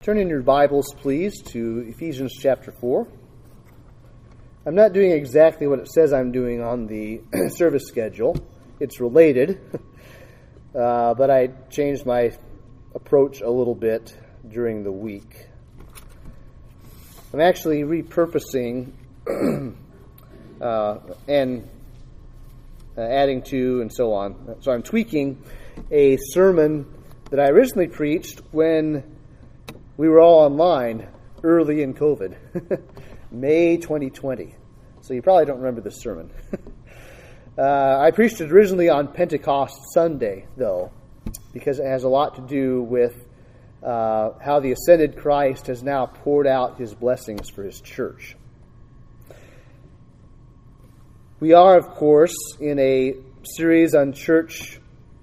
Turn in your Bibles, please, to Ephesians chapter 4. I'm not doing exactly what it says I'm doing on the service schedule. It's related, but I changed my approach a little bit during the week. I'm actually repurposing and adding to and so on. So I'm tweaking a sermon that I originally preached when we were all online early in COVID, May 2020. So you probably don't remember this sermon. I preached it originally on Pentecost Sunday, though, because it has a lot to do with how the ascended Christ has now poured out his blessings for his church. We are, of course, in a series on church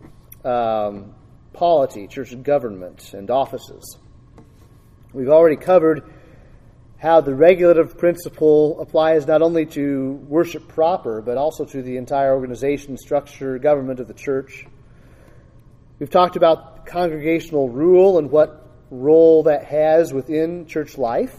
polity, church government, and offices. We've already covered how the regulative principle applies not only to worship proper, but also to the entire organization, structure, government of the church. We've talked about congregational rule and what role that has within church life.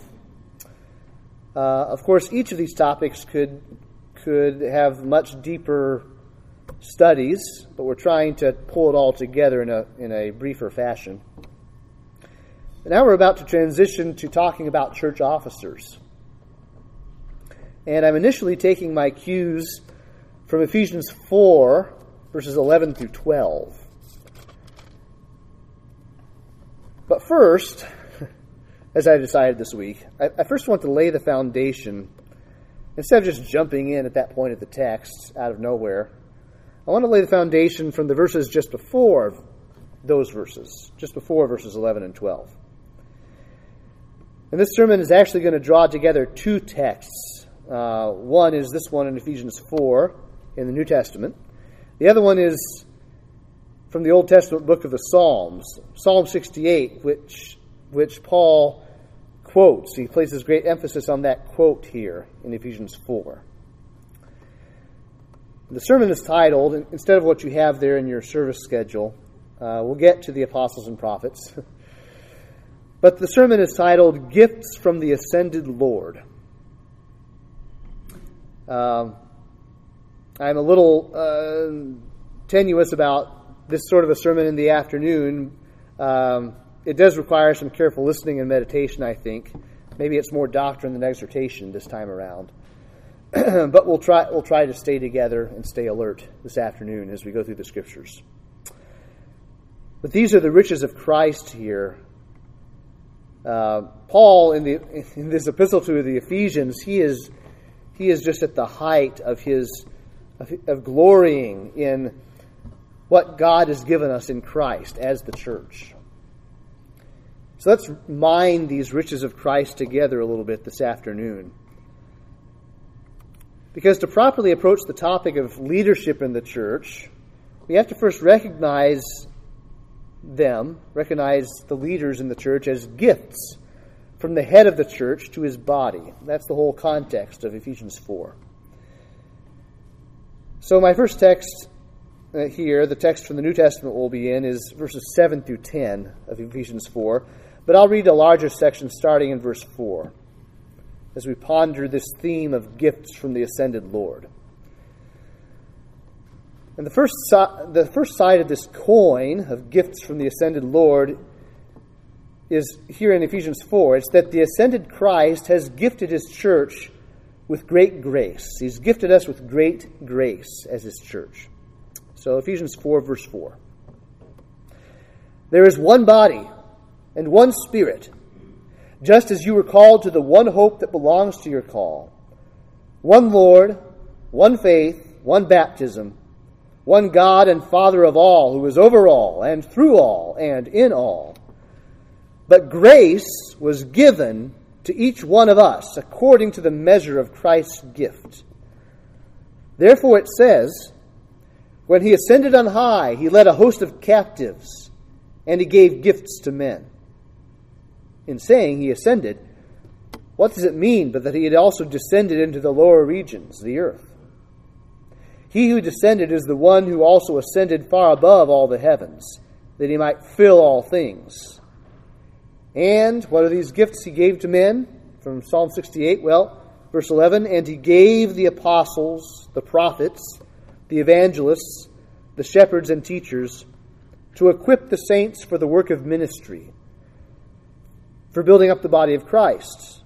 Of course, each of these topics could have much deeper studies, but we're trying to pull it all together in a briefer fashion. And now we're about to transition to talking about church officers. And I'm initially taking my cues from Ephesians 4, verses 11 through 12. But first, as I decided this week, I first want to lay the foundation. Instead of just jumping in at that point of the text out of nowhere, I want to lay the foundation from the verses just before those verses, just before verses 11 and 12. And this sermon is actually going to draw together two texts. One is this one in Ephesians 4 in the New Testament. The other one is from the Old Testament book of the Psalms, Psalm 68, which Paul quotes. He places great emphasis on that quote here in Ephesians 4. The sermon is titled, instead of what you have there in your service schedule, we'll get to the apostles and prophets. But the sermon is titled, Gifts from the Ascended Lord. I'm a little tenuous about this sort of a sermon in the afternoon. It does require some careful listening and meditation, I think. Maybe it's more doctrine than exhortation this time around. But we'll try to stay together and stay alert this afternoon as we go through the Scriptures. But these are the riches of Christ here. Paul, in this epistle to the Ephesians, he is just at the height of of glorying in what God has given us in Christ as the church. So let's mine these riches of Christ together a little bit this afternoon. Because to properly approach the topic of leadership in the church, we have to first recognize the leaders in the church as gifts from the head of the church to his body. That's the whole context of Ephesians 4. So my first text here, the text from the New Testament we'll be in, is verses 7 through 10 of Ephesians 4. But I'll read a larger section starting in verse 4 as we ponder this theme of gifts from the ascended Lord. And the first side of this coin of gifts from the ascended Lord is here in Ephesians 4. It's that the ascended Christ has gifted his church with great grace. He's gifted us with great grace as his church. So Ephesians 4, verse 4. There is one body and one Spirit, just as you were called to the one hope that belongs to your call. One Lord, one faith, one baptism, one God and Father of all, who is over all, and through all, and in all. But grace was given to each one of us according to the measure of Christ's gift. Therefore it says, when he ascended on high, he led a host of captives, and he gave gifts to men. In saying he ascended, what does it mean but that he had also descended into the lower regions, the earth? He who descended is the one who also ascended far above all the heavens, that he might fill all things. And what are these gifts he gave to men? From Psalm 68, well, verse 11, and he gave the apostles, the prophets, the evangelists, the shepherds and teachers to equip the saints for the work of ministry, for building up the body of Christ.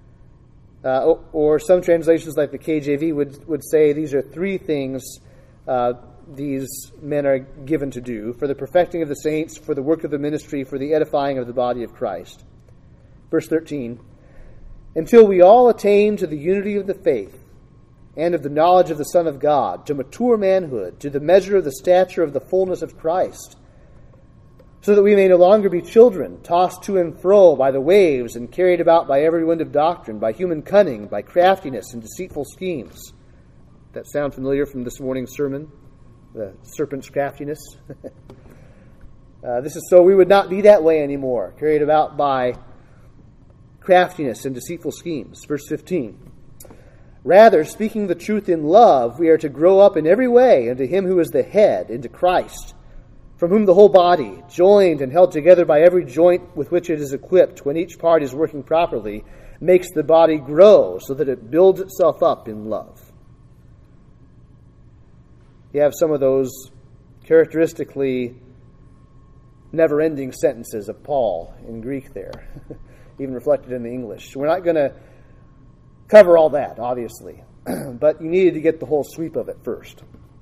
Or some translations like the KJV would say these are three things these men are given to do: for the perfecting of the saints, for the work of the ministry, for the edifying of the body of Christ. Verse 13, until we all attain to the unity of the faith and of the knowledge of the Son of God, to mature manhood, to the measure of the stature of the fullness of Christ, so that we may no longer be children, tossed to and fro by the waves and carried about by every wind of doctrine, by human cunning, by craftiness and deceitful schemes. That sound familiar from this morning's sermon? The serpent's craftiness. This is so we would not be that way anymore, carried about by craftiness and deceitful schemes. Verse 15. Rather, speaking the truth in love, we are to grow up in every way into him who is the head, into Christ, from whom the whole body, joined and held together by every joint with which it is equipped, when each part is working properly, makes the body grow so that it builds itself up in love. You have some of those characteristically never-ending sentences of Paul in Greek there, even reflected in the English. We're not going to cover all that, obviously, but you needed to get the whole sweep of it first.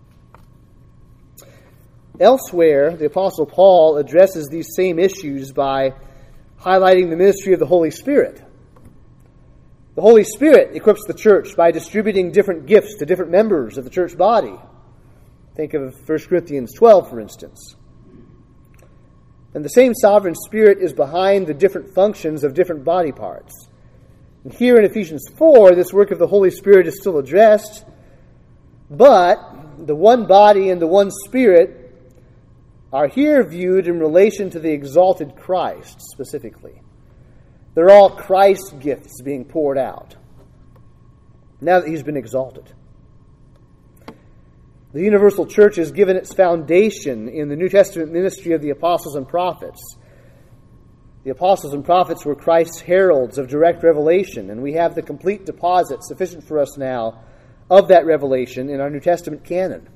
Elsewhere, the Apostle Paul addresses these same issues by highlighting the ministry of the Holy Spirit. The Holy Spirit equips the church by distributing different gifts to different members of the church body. Think of 1 Corinthians 12, for instance. And the same sovereign Spirit is behind the different functions of different body parts. And here in Ephesians 4, this work of the Holy Spirit is still addressed, but the one body and the one Spirit are here viewed in relation to the exalted Christ specifically. They're all Christ's gifts being poured out now that he's been exalted. The universal church is given its foundation in the New Testament ministry of the apostles and prophets. The apostles and prophets were Christ's heralds of direct revelation, and we have the complete deposit sufficient for us now of that revelation in our New Testament canon.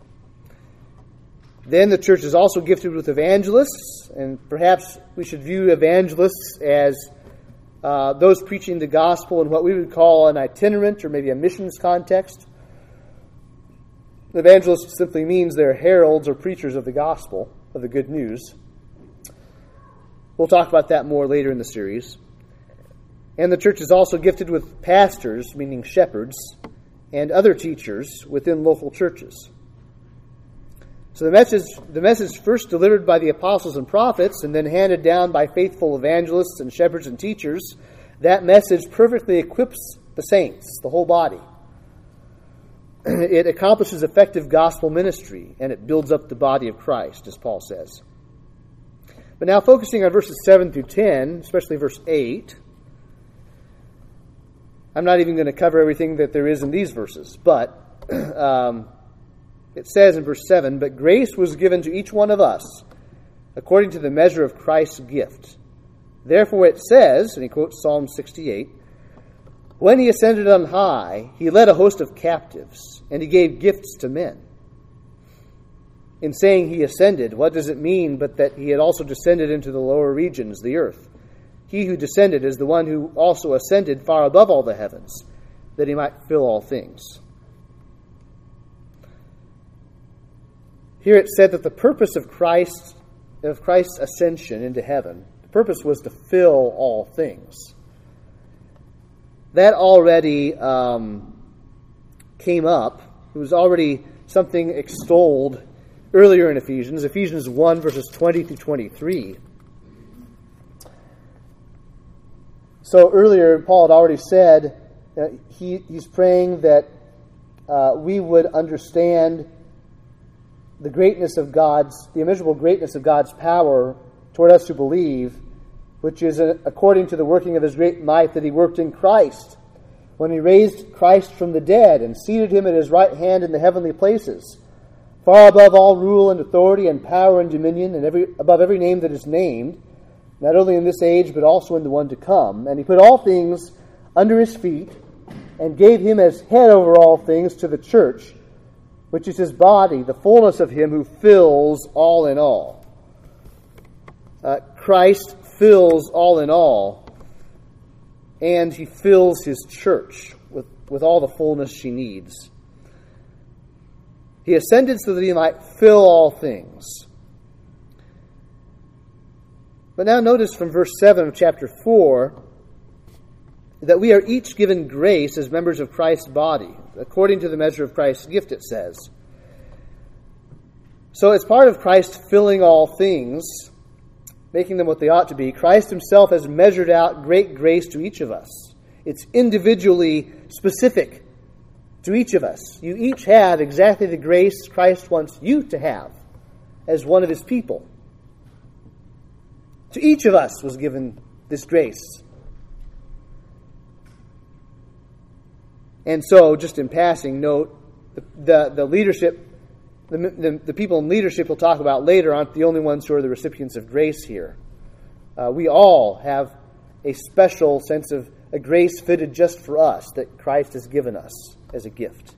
Then the church is also gifted with evangelists, and perhaps we should view evangelists as those preaching the gospel in what we would call an itinerant or maybe a missions context. Evangelist simply means they're heralds or preachers of the gospel, of the good news. We'll talk about that more later in the series. And the church is also gifted with pastors, meaning shepherds, and other teachers within local churches. So the message first delivered by the apostles and prophets and then handed down by faithful evangelists and shepherds and teachers, that message perfectly equips the saints, the whole body. It accomplishes effective gospel ministry, and it builds up the body of Christ, as Paul says. But now focusing on verses 7 through 10, especially verse 8, I'm not even going to cover everything that there is in these verses, but it says in verse 7, but grace was given to each one of us according to the measure of Christ's gift. Therefore it says, and he quotes Psalm 68, when he ascended on high, he led a host of captives, and he gave gifts to men. In saying he ascended, what does it mean but that he had also descended into the lower regions, the earth? He who descended is the one who also ascended far above all the heavens, that he might fill all things. Here it said that the purpose of Christ's ascension into heaven, the purpose was to fill all things. That already came up. It was already something extolled earlier in Ephesians 1, verses 20 through 23. So earlier, Paul had already said he's praying that we would understand the greatness of the immeasurable greatness of God's power toward us who believe, which is according to the working of his great might that he worked in Christ, when he raised Christ from the dead and seated him at his right hand in the heavenly places, far above all rule and authority and power and dominion, and above every name that is named, not only in this age, but also in the one to come. And he put all things under his feet, and gave him as head over all things to the church, which is his body, the fullness of him who fills all in all. Christ fills all in all, and he fills his church with all the fullness she needs. He ascended so that he might fill all things. But now notice from verse 7 of chapter 4 that we are each given grace as members of Christ's body, according to the measure of Christ's gift, it says. So as part of Christ filling all things, making them what they ought to be, Christ himself has measured out great grace to each of us. It's individually specific to each of us. You each have exactly the grace Christ wants you to have as one of his people. To each of us was given this grace. And so, just in passing, note, the leadership, the people in leadership we'll talk about later aren't the only ones who are the recipients of grace here. We all have a special sense of a grace fitted just for us that Christ has given us as a gift.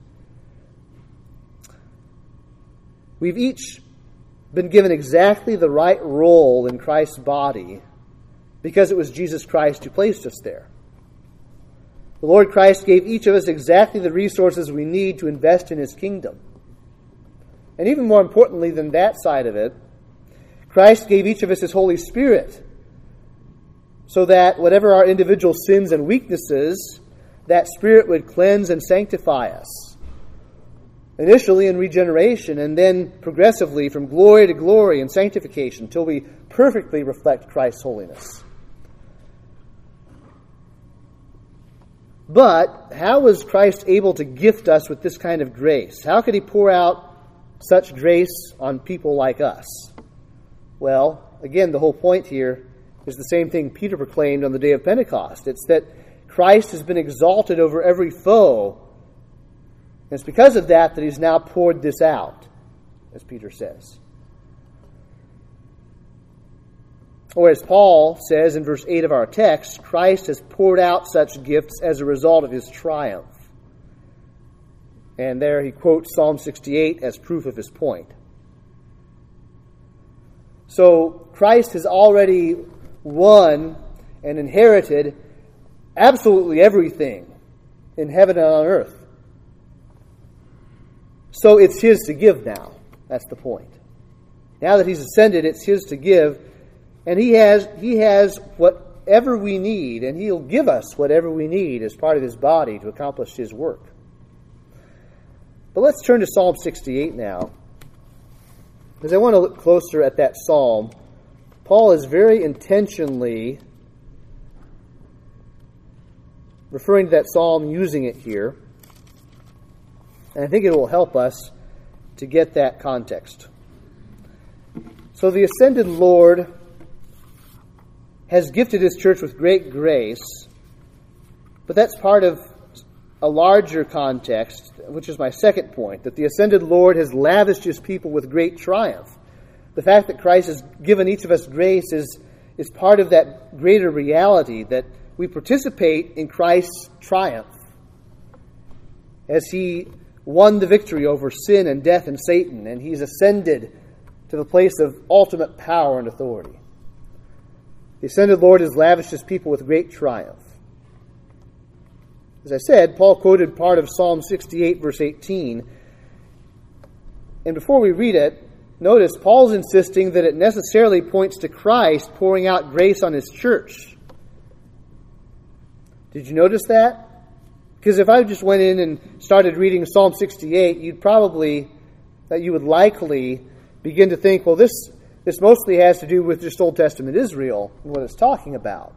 We've each been given exactly the right role in Christ's body because it was Jesus Christ who placed us there. The Lord Christ gave each of us exactly the resources we need to invest in his kingdom. And even more importantly than that side of it, Christ gave each of us his Holy Spirit so that whatever our individual sins and weaknesses, that Spirit would cleanse and sanctify us. Initially in regeneration, and then progressively from glory to glory in sanctification till we perfectly reflect Christ's holiness. But how was Christ able to gift us with this kind of grace? How could he pour out such grace on people like us? Well, again, the whole point here is the same thing Peter proclaimed on the day of Pentecost. It's that Christ has been exalted over every foe. And it's because of that he's now poured this out, as Peter says. Or as Paul says in verse 8 of our text, Christ has poured out such gifts as a result of his triumph. And there he quotes Psalm 68 as proof of his point. So Christ has already won and inherited absolutely everything in heaven and on earth. So it's his to give now. That's the point. Now that he's ascended, it's his to give. And he has whatever we need, and he'll give us whatever we need as part of his body to accomplish his work. But let's turn to Psalm 68 now, because I want to look closer at that psalm. Paul is very intentionally referring to that psalm, using it here. And I think it will help us to get that context. So the ascended Lord has gifted his church with great grace, but that's part of a larger context, which is my second point, that the ascended Lord has lavished his people with great triumph. The fact that Christ has given each of us grace is part of that greater reality that we participate in Christ's triumph as he won the victory over sin and death and Satan, and he's ascended to the place of ultimate power and authority. The ascended Lord has lavished his people with great triumph. As I said, Paul quoted part of Psalm 68, verse 18. And before we read it, notice Paul's insisting that it necessarily points to Christ pouring out grace on his church. Did you notice that? Because if I just went in and started reading Psalm 68, you would likely begin to think, well, this mostly has to do with just Old Testament Israel and what it's talking about.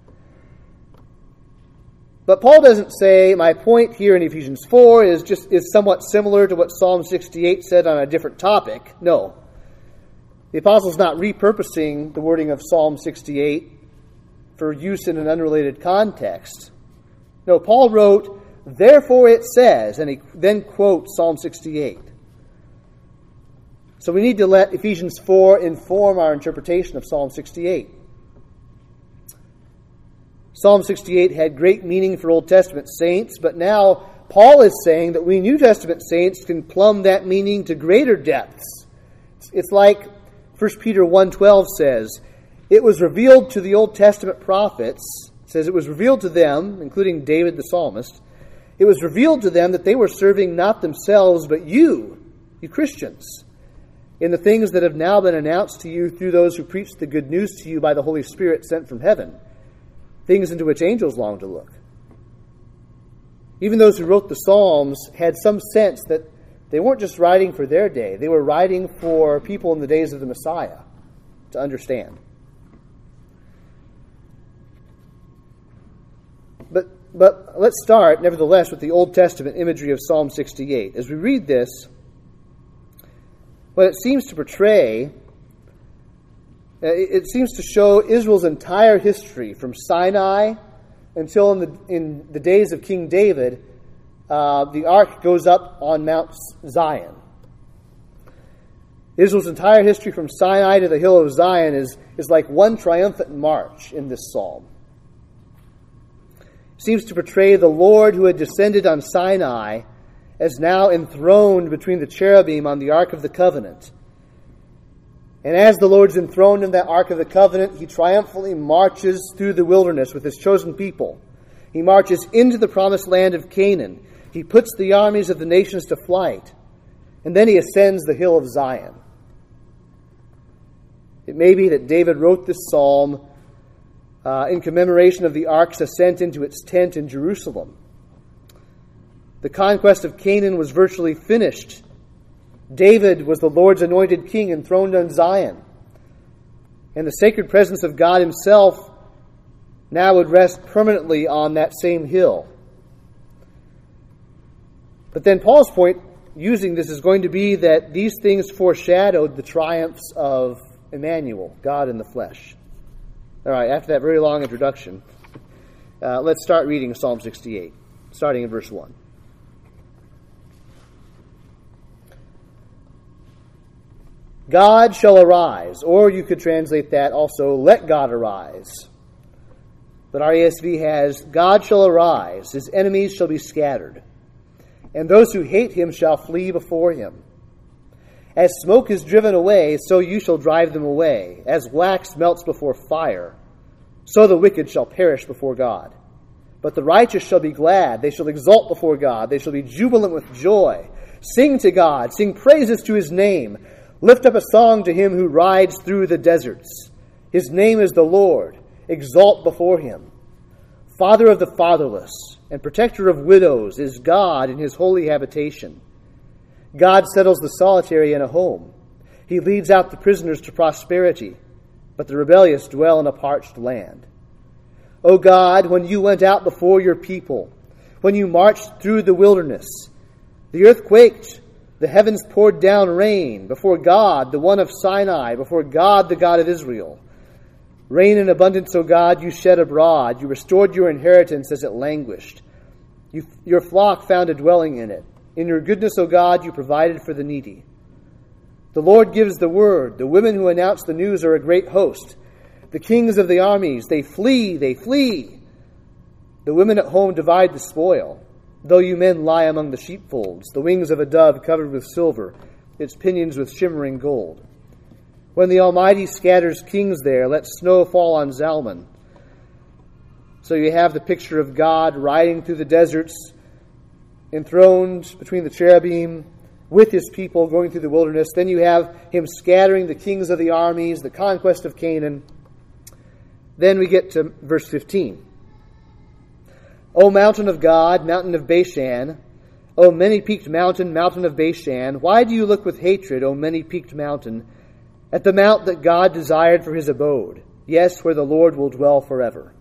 But Paul doesn't say, my point here in Ephesians 4 is somewhat similar to what Psalm 68 said on a different topic. No. The apostle's not repurposing the wording of Psalm 68 for use in an unrelated context. No, Paul wrote, therefore it says, and he then quotes Psalm 68. So we need to let Ephesians 4 inform our interpretation of Psalm 68. Psalm 68 had great meaning for Old Testament saints, but now Paul is saying that we New Testament saints can plumb that meaning to greater depths. It's like 1 Peter 1:12 says, it was revealed to the Old Testament prophets, it says it was revealed to them, including David the psalmist, it was revealed to them that they were serving not themselves, but you Christians, in the things that have now been announced to you through those who preach the good news to you by the Holy Spirit sent from heaven, things into which angels long to look. Even those who wrote the Psalms had some sense that they weren't just writing for their day, they were writing for people in the days of the Messiah to understand. But let's start, nevertheless, with the Old Testament imagery of Psalm 68. As we read this, what it seems to portray, it seems to show Israel's entire history from Sinai until in the days of King David, the ark goes up on Mount Zion. Israel's entire history from Sinai to the hill of Zion is like one triumphant march in this psalm. It seems to portray the Lord who had descended on Sinai as now enthroned between the cherubim on the Ark of the Covenant. And as the Lord's enthroned in that Ark of the Covenant, he triumphantly marches through the wilderness with his chosen people. He marches into the promised land of Canaan. He puts the armies of the nations to flight. And then he ascends the hill of Zion. It may be that David wrote this psalm in commemoration of the ark's ascent into its tent in Jerusalem. The conquest of Canaan was virtually finished. David was the Lord's anointed king enthroned on Zion. And the sacred presence of God himself now would rest permanently on that same hill. But then Paul's point using this is going to be that these things foreshadowed the triumphs of Emmanuel, God in the flesh. All right, after that very long introduction, let's start reading Psalm 68, starting in verse 1. God shall arise, or you could translate that also, let God arise. But our ESV has, God shall arise, his enemies shall be scattered, and those who hate him shall flee before him. As smoke is driven away, so you shall drive them away. As wax melts before fire, so the wicked shall perish before God. But the righteous shall be glad, they shall exult before God, they shall be jubilant with joy. Sing to God, sing praises to his name. Lift up a song to him who rides through the deserts. His name is the Lord. Exalt before him. Father of the fatherless and protector of widows is God in his holy habitation. God settles the solitary in a home. He leads out the prisoners to prosperity, but the rebellious dwell in a parched land. O God, when you went out before your people, when you marched through the wilderness, the earth quaked, the heavens poured down rain before God, the one of Sinai, before God, the God of Israel. Rain in abundance, O God, you shed abroad. You restored your inheritance as it languished. Your flock found a dwelling in it. In your goodness, O God, you provided for the needy. The Lord gives the word. The women who announce the news are a great host. The kings of the armies, they flee, they flee. The women at home divide the spoil. Though you men lie among the sheepfolds, the wings of a dove covered with silver, its pinions with shimmering gold. When the Almighty scatters kings there, let snow fall on Zalman. So you have the picture of God riding through the deserts, enthroned between the cherubim, with his people going through the wilderness. Then you have him scattering the kings of the armies, the conquest of Canaan. Then we get to verse 15. O mountain of God, mountain of Bashan, O many-peaked mountain, mountain of Bashan, why do you look with hatred, O many-peaked mountain, at the mount that God desired for his abode, yes, where the Lord will dwell forever?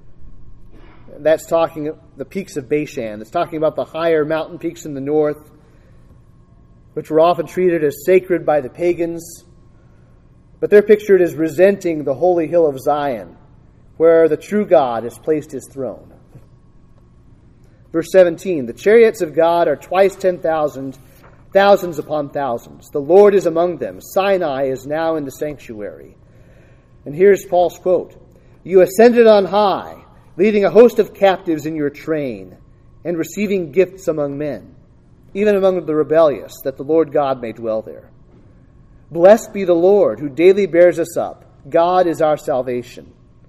That's talking the peaks of Bashan. It's talking about the higher mountain peaks in the north, which were often treated as sacred by the pagans, but they're pictured as resenting the holy hill of Zion, where the true God has placed his throne. Verse 17, the chariots of God are twice 10,000, thousands upon thousands. The Lord is among them. Sinai is now in the sanctuary. And here's Paul's quote. You ascended on high. leading a host of captives in your train, and receiving gifts among men, even among the rebellious, that the Lord God may dwell there. Blessed be the Lord, who daily bears us up. God is our salvation.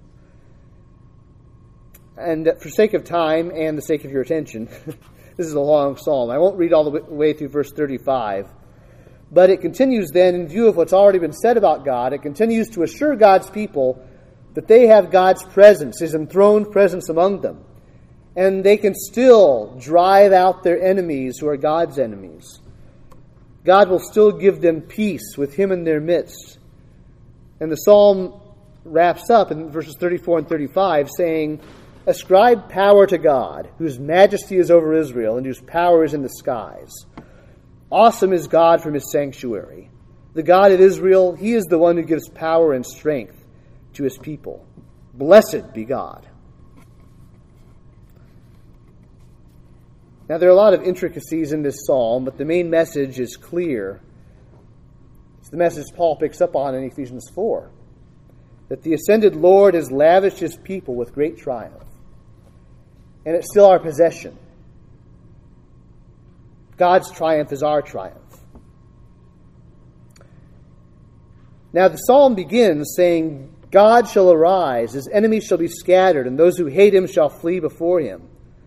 And for sake of time and the sake of your attention, this is a long psalm. I won't read all the way through verse 35. But it continues then, in view of what's already been said about God, it continues to assure God's people that they have God's presence, His enthroned presence among them. And they can still drive out their enemies who are God's enemies. God will still give them peace with Him in their midst. And the psalm wraps up in verses 34 and 35 saying, "Ascribe power to God, whose majesty is over Israel and whose power is in the skies. Awesome is God from His sanctuary. The God of Israel, He is the one who gives power and strength to His people. Blessed be God." Now, there are a lot of intricacies in this psalm, but the main message is clear. It's the message Paul picks up on in Ephesians 4, that the ascended Lord has lavished His people with great triumph, and it's still our possession. God's triumph is our triumph. Now, the psalm begins saying, "God shall arise, His enemies shall be scattered, and those who hate Him shall flee before Him."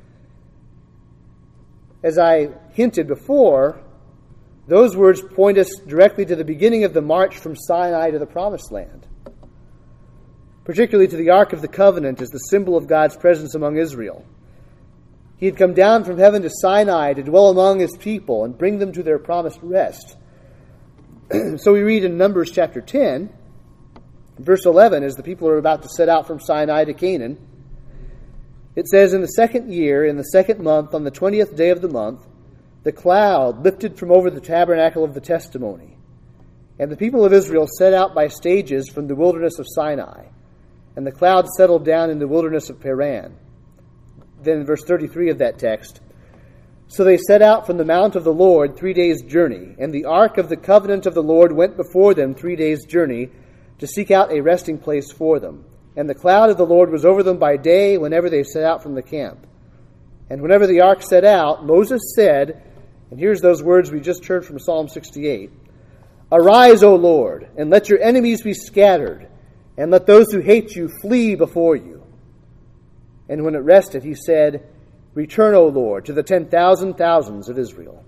As I hinted before, those words point us directly to the beginning of the march from Sinai to the Promised Land, particularly to the Ark of the Covenant as the symbol of God's presence among Israel. He had come down from heaven to Sinai to dwell among His people and bring them to their promised rest. So we read in Numbers chapter 10, verse 11, as the people are about to set out from Sinai to Canaan, it says, "In the 2nd year, in the 2nd month, on the 20th day of the month, the cloud lifted from over the tabernacle of the testimony. And the people of Israel set out by stages from the wilderness of Sinai. And the cloud settled down in the wilderness of Paran." Then in verse 33 of that text, "So they set out from the mount of the Lord 3 days' journey, and the ark of the covenant of the Lord went before them 3 days' journey to seek out a resting place for them. And the cloud of the Lord was over them by day whenever they set out from the camp. And whenever the ark set out, Moses said," and here's those words we just heard from Psalm 68, "Arise, O Lord, and let your enemies be scattered, and let those who hate you flee before you. And when it rested, he said, Return, O Lord, to the 10,000 thousands of Israel."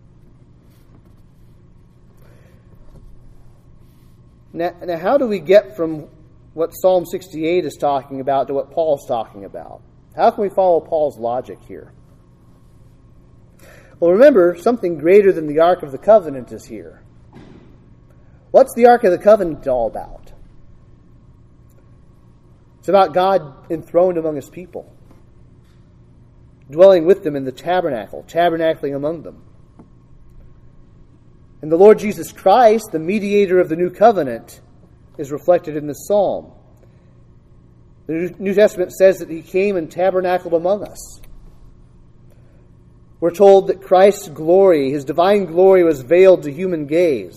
Now, how do we get from what Psalm 68 is talking about to what Paul's talking about? How can we follow Paul's logic here? Well, remember, something greater than the Ark of the Covenant is here. What's the Ark of the Covenant all about? It's about God enthroned among His people, dwelling with them in the tabernacle, tabernacling among them. And the Lord Jesus Christ, the mediator of the new covenant, is reflected in this psalm. The New Testament says that He came and tabernacled among us. We're told that Christ's glory, His divine glory, was veiled to human gaze.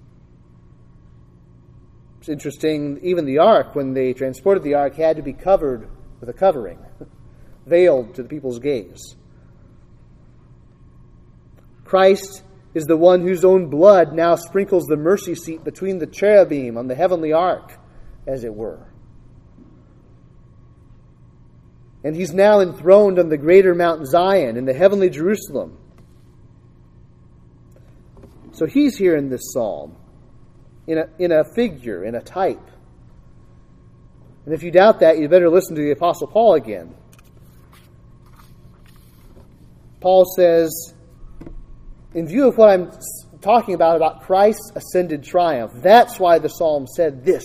It's interesting, even the ark, when they transported the ark, had to be covered with a covering, veiled to the people's gaze. Christ is the one whose own blood now sprinkles the mercy seat between the cherubim on the heavenly ark, as it were. And He's now enthroned on the greater Mount Zion in the heavenly Jerusalem. So He's here in this psalm, in a figure, in a type. And if you doubt that, you better listen to the Apostle Paul again. Paul says, in view of what I'm talking about Christ's ascended triumph, that's why the psalm said this.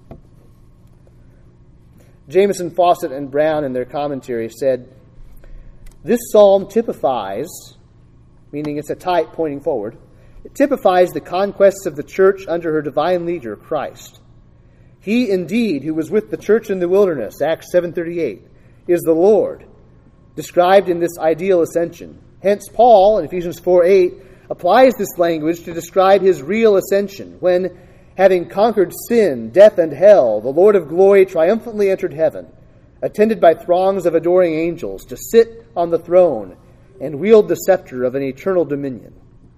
Jamieson, Fawcett, and Brown in their commentary said, "This psalm typifies," meaning it's a type pointing forward, it typifies the conquests of the church under her divine leader, Christ. He indeed, who was with the church in the wilderness, Acts 7:38, is the Lord, described in this ideal ascension. Hence, Paul, in Ephesians 4:8, applies this language to describe His real ascension, when, having conquered sin, death, and hell, the Lord of glory triumphantly entered heaven, attended by throngs of adoring angels, to sit on the throne and wield the scepter of an eternal dominion.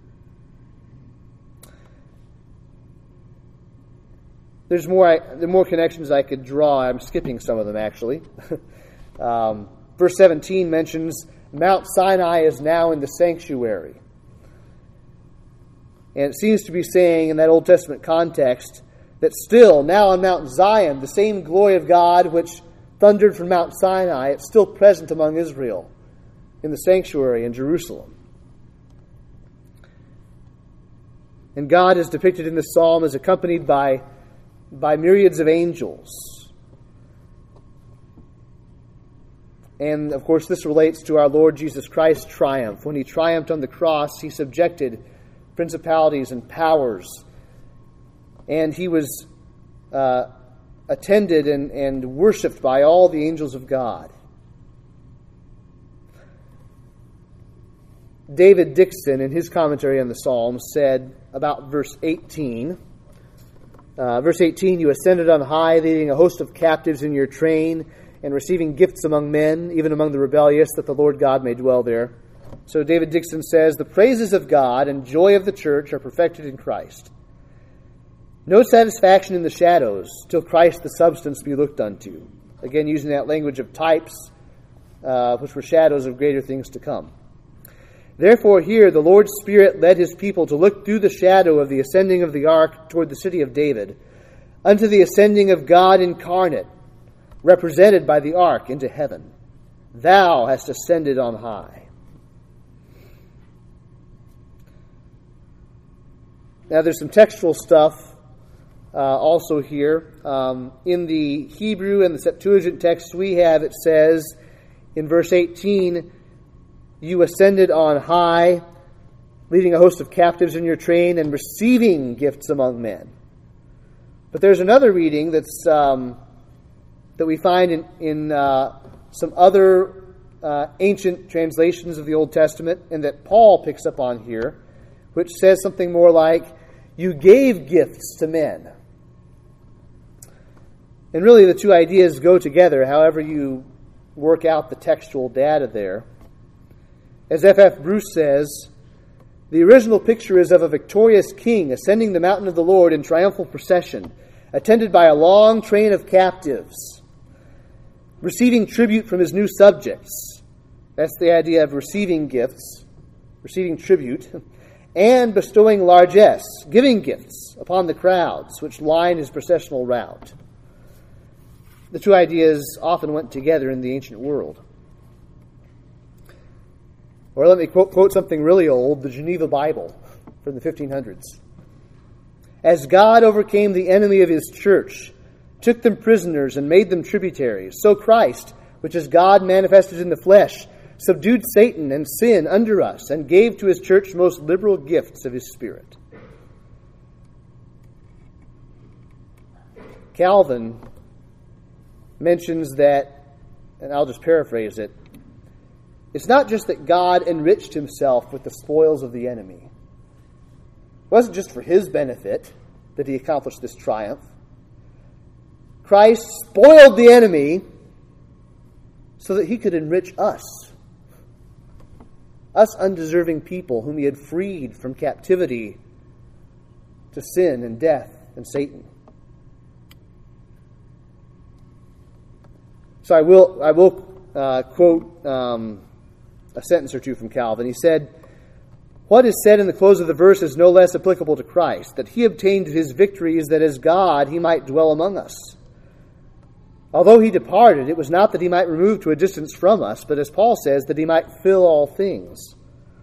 There are more connections I could draw. I'm skipping some of them, actually. Verse 17 mentions Mount Sinai is now in the sanctuary. And it seems to be saying in that Old Testament context that still, now on Mount Zion, the same glory of God which thundered from Mount Sinai, it's still present among Israel in the sanctuary in Jerusalem. And God is depicted in this psalm as accompanied by myriads of angels. And, of course, this relates to our Lord Jesus Christ's triumph. When he triumphed on the cross, he subjected principalities and powers. And he was attended and worshipped by all the angels of God. David Dixon, in his commentary on the Psalms, said about verse 18, you ascended on high, leading a host of captives in your train, and receiving gifts among men, even among the rebellious, that the Lord God may dwell there. So David Dixon says, the praises of God and joy of the church are perfected in Christ. No satisfaction in the shadows, till Christ the substance be looked unto. Again, using that language of types, which were shadows of greater things to come. Therefore here the Lord's Spirit led his people to look through the shadow of the ascending of the ark toward the city of David, unto the ascending of God incarnate, represented by the ark into heaven. Thou hast ascended on high. Now there's some textual stuff also here. In the Hebrew and the Septuagint text we have, it says in verse 18, you ascended on high, leading a host of captives in your train and receiving gifts among men. But there's another reading that's that we find in some other ancient translations of the Old Testament, and that Paul picks up on here, which says something more like, you gave gifts to men. And really the two ideas go together, however you work out the textual data there. As F.F. Bruce says, the original picture is of a victorious king ascending the mountain of the Lord in triumphal procession, attended by a long train of captives, receiving tribute from his new subjects. That's the idea of receiving gifts, receiving tribute, and bestowing largesse, giving gifts upon the crowds which line his processional route. The two ideas often went together in the ancient world. Or let me quote something really old, the Geneva Bible from the 1500s. As God overcame the enemy of his church, took them prisoners and made them tributaries, so Christ, which is God manifested in the flesh, subdued Satan and sin under us, and gave to his church most liberal gifts of his Spirit. Calvin mentions that, and I'll just paraphrase it, it's not just that God enriched himself with the spoils of the enemy. It wasn't just for his benefit that he accomplished this triumph. Christ spoiled the enemy so that he could enrich us undeserving people whom he had freed from captivity to sin and death and Satan. So I will quote a sentence or two from Calvin. He said, what is said in the close of the verse is no less applicable to Christ, that he obtained his victories that as God he might dwell among us. Although he departed, it was not that he might remove to a distance from us, but as Paul says, that he might fill all things.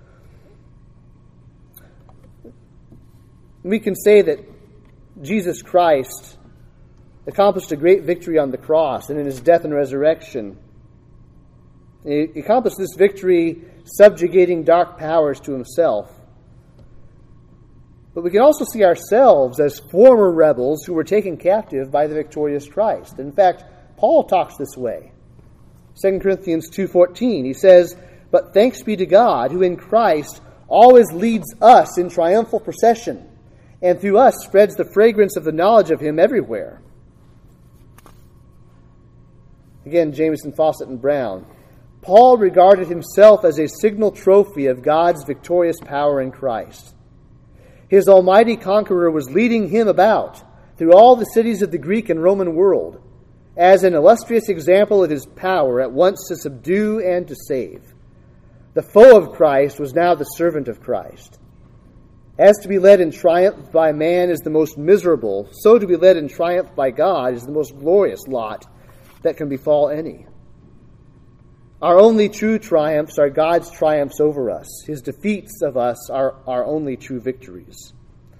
We can say that Jesus Christ accomplished a great victory on the cross and in his death and resurrection. He accomplished this victory subjugating dark powers to himself. But we can also see ourselves as former rebels who were taken captive by the victorious Christ. In fact, Paul talks this way. 2 Corinthians 2:14, he says, but thanks be to God, who in Christ always leads us in triumphal procession, and through us spreads the fragrance of the knowledge of him everywhere. Again, Jameson, Fawcett, and Brown. Paul regarded himself as a signal trophy of God's victorious power in Christ. His almighty conqueror was leading him about through all the cities of the Greek and Roman world as an illustrious example of his power at once to subdue and to save. The foe of Christ was now the servant of Christ. As to be led in triumph by man is the most miserable, so to be led in triumph by God is the most glorious lot that can befall any. Our only true triumphs are God's triumphs over us. His defeats of us are our only true victories.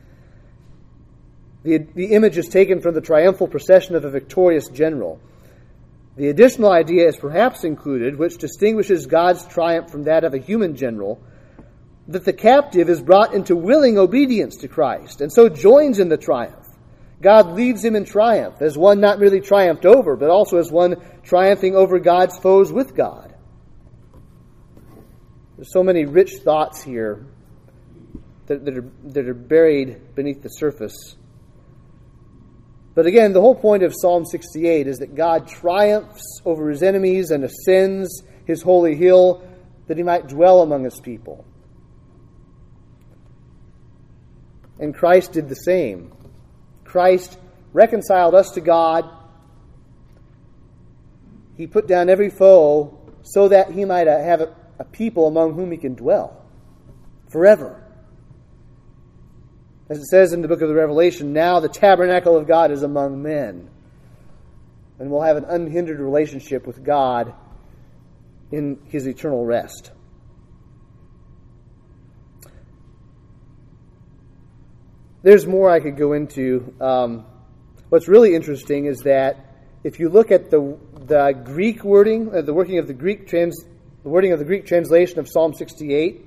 The image is taken from the triumphal procession of a victorious general. The additional idea is perhaps included, which distinguishes God's triumph from that of a human general, that the captive is brought into willing obedience to Christ, and so joins in the triumph. God leads him in triumph, as one not merely triumphed over, but also as one triumphing over God's foes with God. There's so many rich thoughts here that are buried beneath the surface. But again, the whole point of Psalm 68 is that God triumphs over his enemies and ascends his holy hill that he might dwell among his people. And Christ did the same. Christ reconciled us to God. He put down every foe so that he might have a people among whom he can dwell forever. As it says in the book of the Revelation, now the tabernacle of God is among men. And we'll have an unhindered relationship with God in his eternal rest. There's more I could go into. What's really interesting is that if you look at the Greek wording, the wording of the Greek translation of Psalm 68,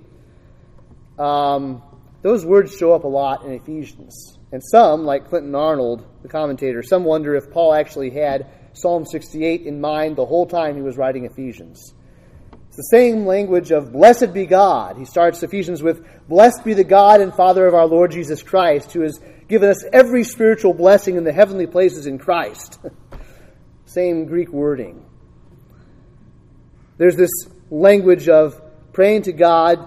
those words show up a lot in Ephesians. And some, like Clinton Arnold, the commentator, some wonder if Paul actually had Psalm 68 in mind the whole time he was writing Ephesians. It's the same language of blessed be God. He starts Ephesians with, blessed be the God and Father of our Lord Jesus Christ, who has given us every spiritual blessing in the heavenly places in Christ. Same Greek wording. There's this language of praying to God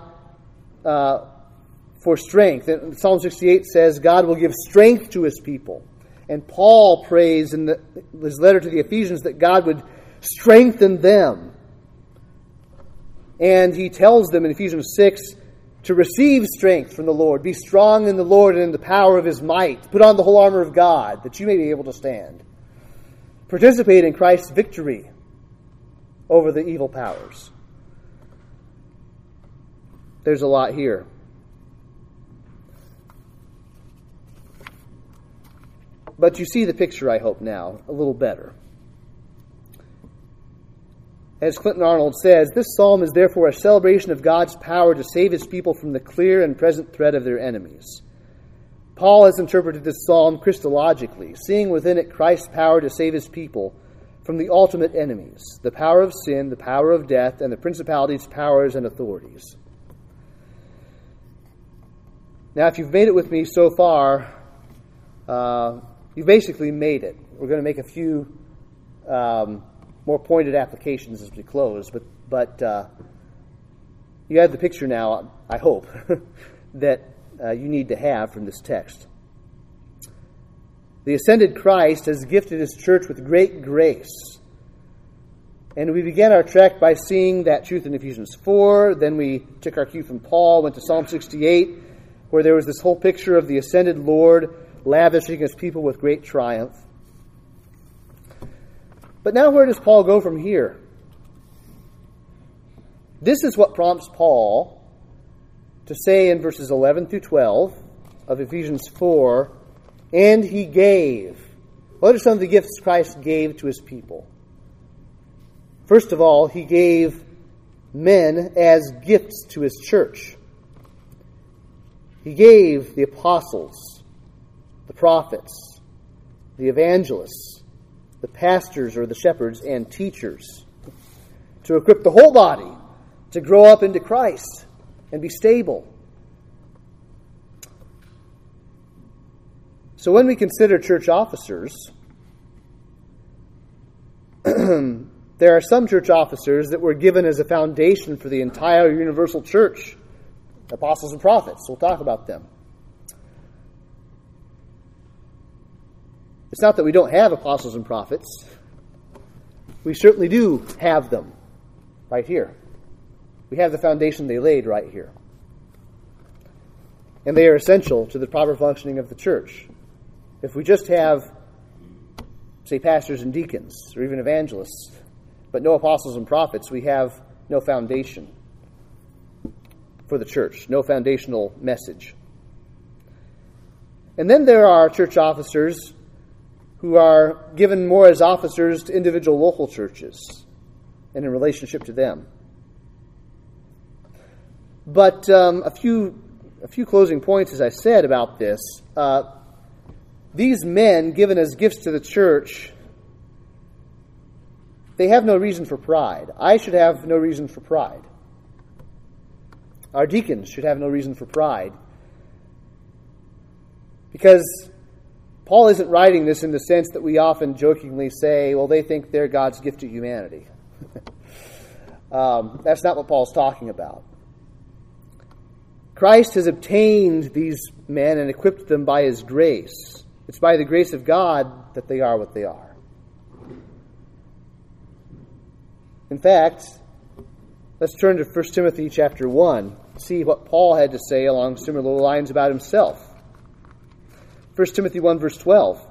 for strength. And Psalm 68 says God will give strength to his people. And Paul prays in his letter to the Ephesians that God would strengthen them. And he tells them in Ephesians 6 to receive strength from the Lord. Be strong in the Lord and in the power of his might. Put on the whole armor of God that you may be able to stand. Participate in Christ's victory over the evil powers. There's a lot here. But you see the picture, I hope, now a little better. As Clinton Arnold says, this psalm is therefore a celebration of God's power to save his people from the clear and present threat of their enemies. Paul has interpreted this psalm Christologically, seeing within it Christ's power to save his people from the ultimate enemies, the power of sin, the power of death, and the principalities, powers, and authorities. Now, if you've made it with me so far, you've basically made it. We're going to make a few more pointed applications as we close, but you have the picture now, I hope, that you need to have from this text. The ascended Christ has gifted his church with great grace. And we began our trek by seeing that truth in Ephesians 4. Then we took our cue from Paul, went to Psalm 68, where there was this whole picture of the ascended Lord lavishing his people with great triumph. But now where does Paul go from here? This is what prompts Paul to say in verses 11 through 12 of Ephesians 4, and he gave. What are some of the gifts Christ gave to his people? First of all, he gave men as gifts to his church. He gave the apostles, the prophets, the evangelists, the pastors or the shepherds, and teachers to equip the whole body to grow up into Christ and be stable. So when we consider church officers, there are some church officers that were given as a foundation for the entire universal church. Apostles and prophets. We'll talk about them. It's not that we don't have apostles and prophets. We certainly do have them right here. We have the foundation they laid right here. And they are essential to the proper functioning of the church. If we just have, say, pastors and deacons, or even evangelists, but no apostles and prophets, we have no foundation for the church, no foundational message. And then there are church officers who are given more as officers to individual local churches and in relationship to them. But a few closing points, as I said, about this. These men given as gifts to the church, they have no reason for pride. I should have no reason for pride. Our deacons should have no reason for pride. Because Paul isn't writing this in the sense that we often jokingly say, well, they think they're God's gift to humanity. That's not what Paul's talking about. Christ has obtained these men and equipped them by His grace. It's by the grace of God that they are what they are. In fact, let's turn to 1 Timothy chapter 1, see what Paul had to say along similar lines about himself. 1 Timothy 1, verse 12.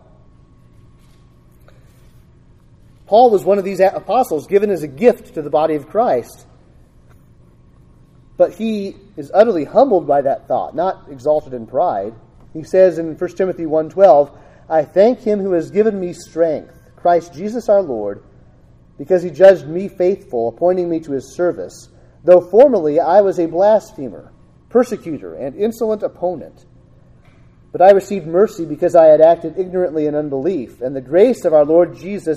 Paul was one of these apostles given as a gift to the body of Christ. But he is utterly humbled by that thought, not exalted in pride. He says in 1 Timothy 1:12, I thank Him who has given me strength, Christ Jesus our Lord, because He judged me faithful, appointing me to His service, though formerly I was a blasphemer, persecutor, and insolent opponent. But I received mercy because I had acted ignorantly in unbelief, and the grace of our Lord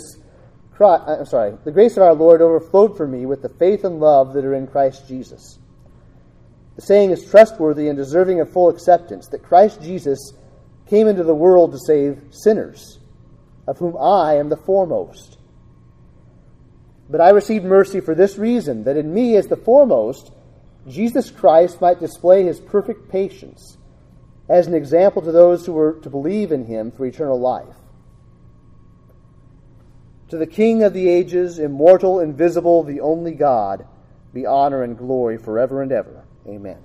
the grace of our Lord overflowed for me with the faith and love that are in Christ Jesus. The saying is trustworthy and deserving of full acceptance, that Christ Jesus came into the world to save sinners, of whom I am the foremost. But I received mercy for this reason, that in me as the foremost, Jesus Christ might display His perfect patience as an example to those who were to believe in Him for eternal life. To the King of the ages, immortal, invisible, the only God, be honor and glory forever and ever. Amen.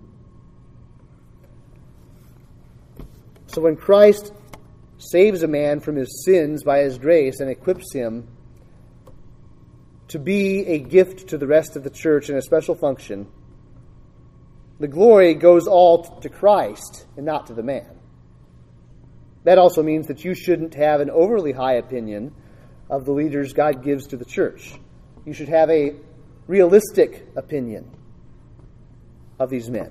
So when Christ saves a man from his sins by His grace and equips him to be a gift to the rest of the church in a special function, the glory goes all to Christ and not to the man. That also means that you shouldn't have an overly high opinion of the leaders God gives to the church. You should have a realistic opinion of these men.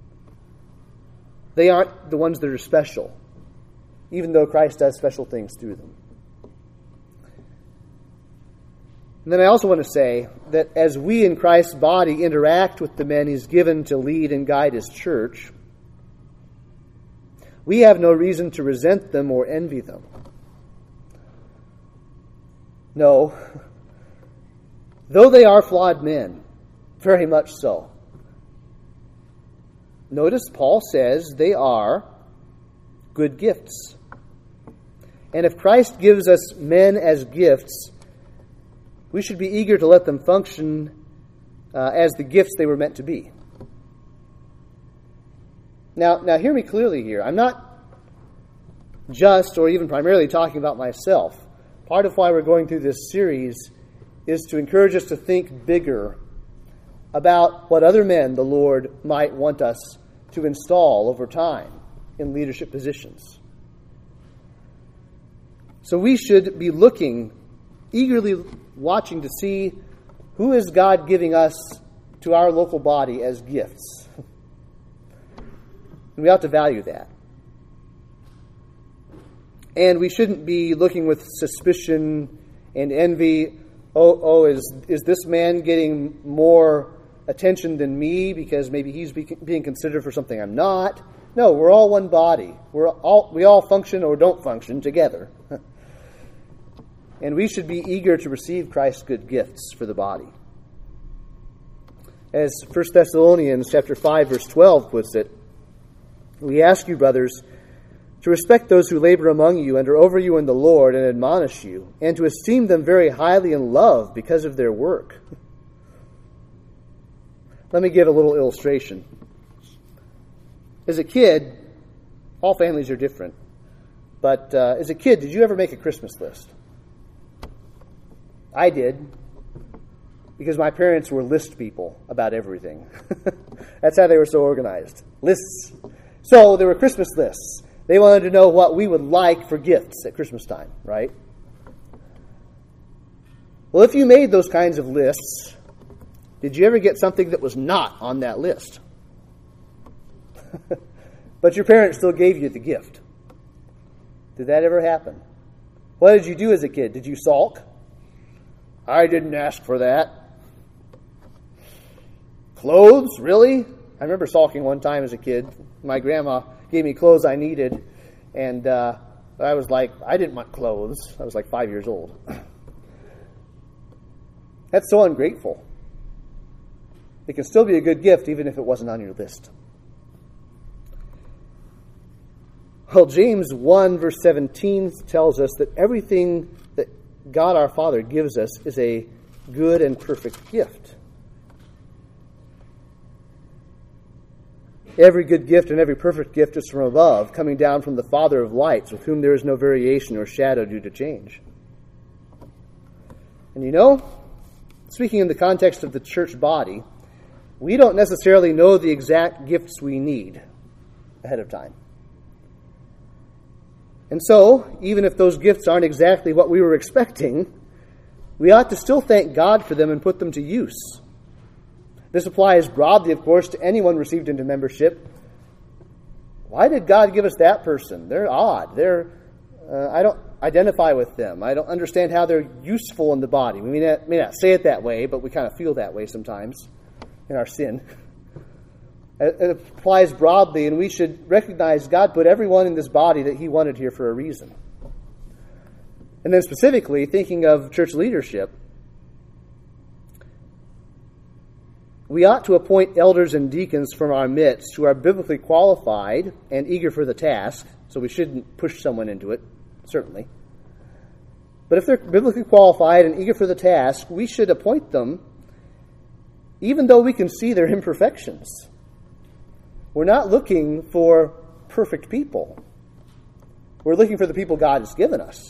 They aren't the ones that are special, even though Christ does special things through them. And then I also want to say that as we in Christ's body interact with the men He's given to lead and guide His church, we have no reason to resent them or envy them. No. Though they are flawed men, very much so. Notice Paul says they are good gifts. And if Christ gives us men as gifts, we should be eager to let them function as the gifts they were meant to be. Now hear me clearly here. I'm not just or even primarily talking about myself. Part of why we're going through this series is to encourage us to think bigger about what other men the Lord might want us to install over time in leadership positions. So we should be looking, eagerly watching to see who is God giving us to our local body as gifts. And we ought to value that. And we shouldn't be looking with suspicion and envy. Is this man getting more attention than me because maybe he's being considered for something I'm not? No, we're all one body. We all function or don't function together. and we should be eager to receive Christ's good gifts for the body. As 1 Thessalonians chapter 5, verse 12 puts it, we ask you, brothers, to respect those who labor among you and are over you in the Lord and admonish you, and to esteem them very highly in love because of their work. Let me give a little illustration. As a kid, all families are different, but as a kid, did you ever make a Christmas list? I did, because my parents were list people about everything. That's how they were so organized. Lists. So there were Christmas lists. They wanted to know what we would like for gifts at Christmas time, right? Well, if you made those kinds of lists, did you ever get something that was not on that list? But your parents still gave you the gift. Did that ever happen? What did you do as a kid? Did you sulk? I didn't ask for that. Clothes? Really? I remember sulking one time as a kid. My grandma gave me clothes I needed, and I was like, I didn't want clothes. I was like 5 years old. That's so ungrateful. It can still be a good gift even if it wasn't on your list. Well, James 1 verse 17 tells us that everything that God our Father gives us is a good and perfect gift. Every good gift and every perfect gift is from above, coming down from the Father of lights, with whom there is no variation or shadow due to change. And you know, speaking in the context of the church body, we don't necessarily know the exact gifts we need ahead of time. And so, even if those gifts aren't exactly what we were expecting, we ought to still thank God for them and put them to use. This applies broadly, of course, to anyone received into membership. Why did God give us that person? They're odd. I don't identify with them. I don't understand how they're useful in the body. We may not say it that way, but we kind of feel that way sometimes in our sin. It applies broadly, and we should recognize God put everyone in this body that He wanted here for a reason. And then specifically, thinking of church leadership, we ought to appoint elders and deacons from our midst who are biblically qualified and eager for the task, so we shouldn't push someone into it, certainly. But if they're biblically qualified and eager for the task, we should appoint them even though we can see their imperfections. We're not looking for perfect people. We're looking for the people God has given us.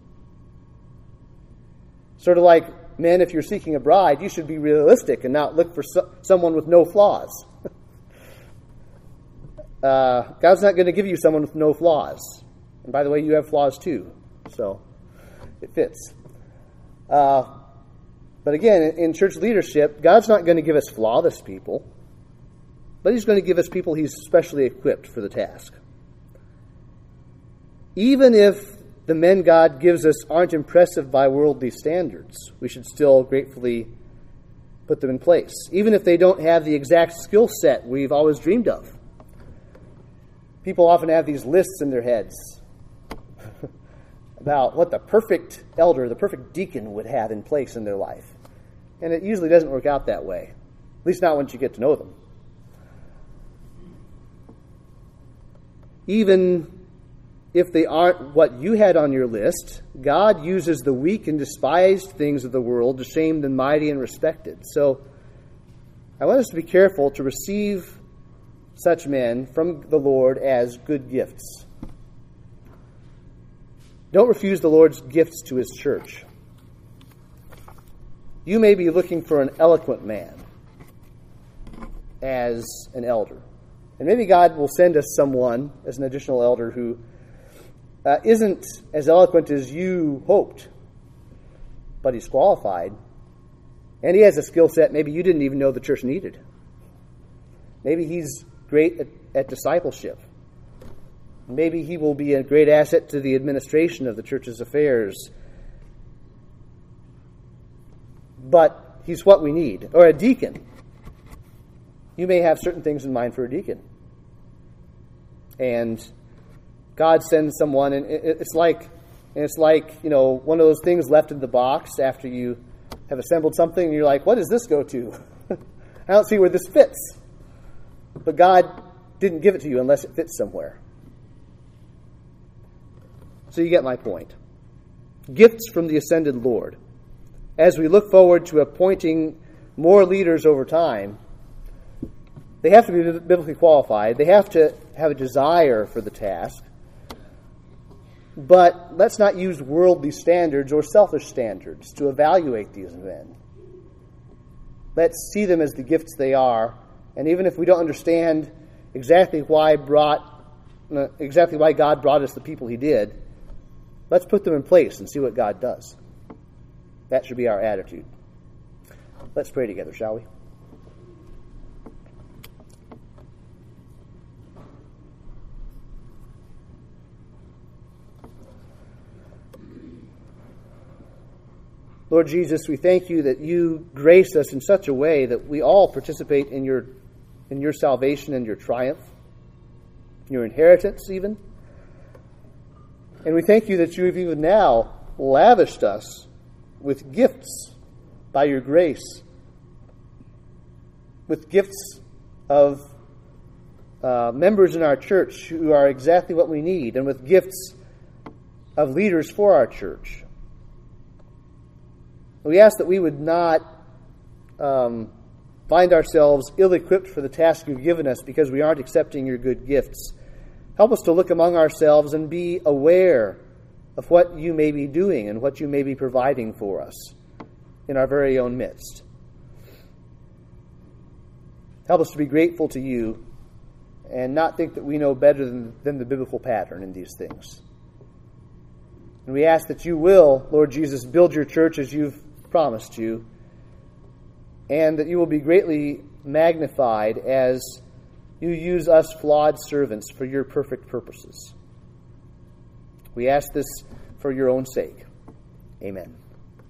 Sort of like, men, if you're seeking a bride, you should be realistic and not look for someone with no flaws. God's not going to give you someone with no flaws. And by the way, you have flaws too, so it fits. But again, in church leadership, God's not going to give us flawless people, but He's going to give us people He's specially equipped for the task. Even if the men God gives us aren't impressive by worldly standards, we should still gratefully put them in place, even if they don't have the exact skill set we've always dreamed of. People often have these lists in their heads about what the perfect elder, the perfect deacon would have in place in their life. And it usually doesn't work out that way, at least not once you get to know them. Even if they aren't what you had on your list, God uses the weak and despised things of the world to shame the mighty and respected. So I want us to be careful to receive such men from the Lord as good gifts. Don't refuse the Lord's gifts to His church. You may be looking for an eloquent man as an elder. And maybe God will send us someone as an additional elder who isn't as eloquent as you hoped, but he's qualified. And he has a skill set maybe you didn't even know the church needed. Maybe he's great at discipleship. Maybe he will be a great asset to the administration of the church's affairs. But he's what we need. Or a deacon. You may have certain things in mind for a deacon. And God sends someone, and it's like And it's like, one of those things left in the box after you have assembled something, and you're like, what does this go to? I don't see where this fits. But God didn't give it to you unless it fits somewhere. So you get my point. Gifts from the ascended Lord. As we look forward to appointing more leaders over time, they have to be biblically qualified. They have to have a desire for the task. But let's not use worldly standards or selfish standards to evaluate these men. Let's see them as the gifts they are. And even if we don't understand exactly why God brought us the people He did, let's put them in place and see what God does. That should be our attitude. Let's pray together, shall we? Lord Jesus, we thank you that you grace us in such a way that we all participate in your salvation and your triumph, your inheritance even. And we thank you that you have even now lavished us with gifts by your grace, with gifts of members in our church who are exactly what we need, and with gifts of leaders for our church. We ask that we would not find ourselves ill-equipped for the task you've given us because we aren't accepting your good gifts. Help us to look among ourselves and be aware of what you may be doing and what you may be providing for us in our very own midst. Help us to be grateful to you and not think that we know better than the biblical pattern in these things. And we ask that you will, Lord Jesus, build your church as you've promised you, and that you will be greatly magnified as you use us flawed servants for your perfect purposes. We ask this for your own sake. Amen.